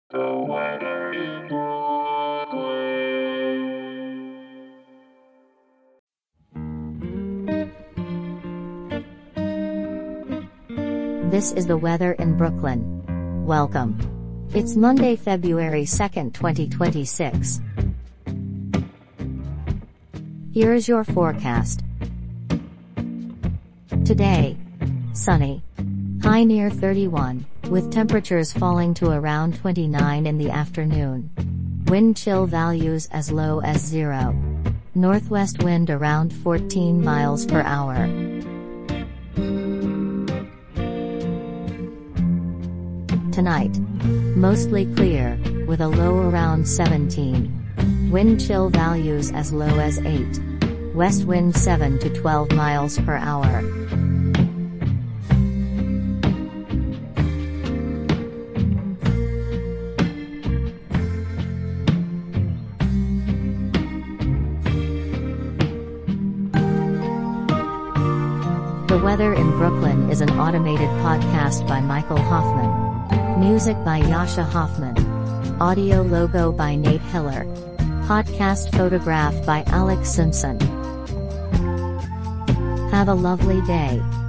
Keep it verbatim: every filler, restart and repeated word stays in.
The weather in Brooklyn. This is the weather in Brooklyn. Welcome. It's Monday, February second, twenty twenty-six. Here is your forecast. Today, sunny. High near thirty-one, with temperatures falling to around twenty-nine in the afternoon. Wind chill values as low as zero. Northwest wind around fourteen miles per hour. Tonight, mostly clear, with a low around seventeen. Wind chill values as low as eight. West wind seven to twelve miles per hour. The Weather in Brooklyn is an automated podcast by Michael Hoffman. Music by Yasha Hoffman. Audio logo by Nate Hiller. Podcast photograph by Alex Simpson. Have a lovely day.